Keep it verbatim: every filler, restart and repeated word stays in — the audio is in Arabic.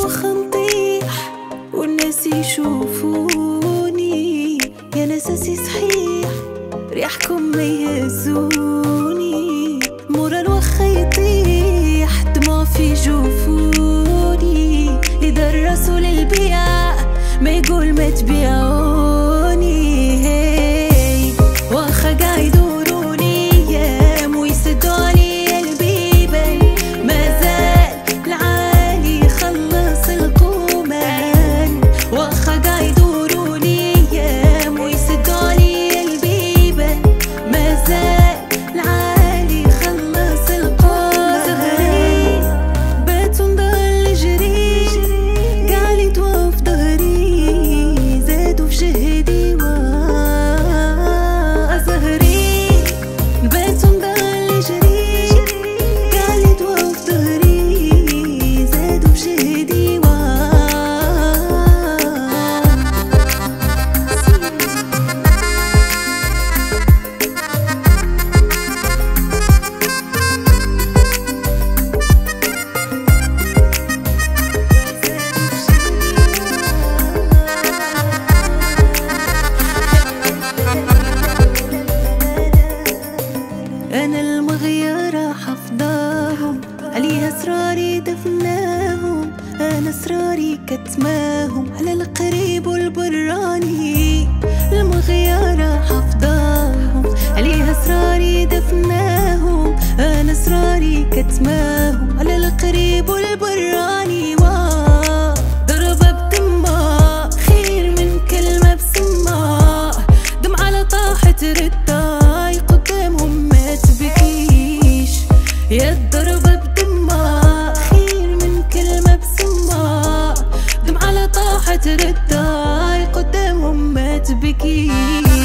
واخا نطيح والناس يشوفوني، يا ناس صحيح ريحكم ما يهزوني، مورال واخا يطيح دموع في جفوني، إذا الرسول للبيع ما يقول ما تبيعوني. هي واخا قاع يدوروني ايام ويسدوا علي البيبان، مازال العالي يخلص القومان، واخا قاع يدوروني ايام ويسدوا علي البيبان، مازال العالي يخلص القومان. زهري بات ونضل جري قاع لي توقف ظهري، زادوا في جهدي وا زهري بات ونضل جري قاع لي توقف ظهري، زادوا في جهدي وا. أنا المغيرة حفظاهم عليها أسراري دفناهم، أنا أسراري كتماهم على القريب والبراني، المغيرة حفظاهم عليها أسراري دفناهم، أنا أسراري كتماهم على القريب والبراني. واه ضربة بدماء خير من كلمة بسماء، دمعة لطاحت رداي قدامهم ما تبكيش، يا الضربة بدماء خير من كلمة بسماء، دمعة لطاحت رداي قدامهم ما تبكيش.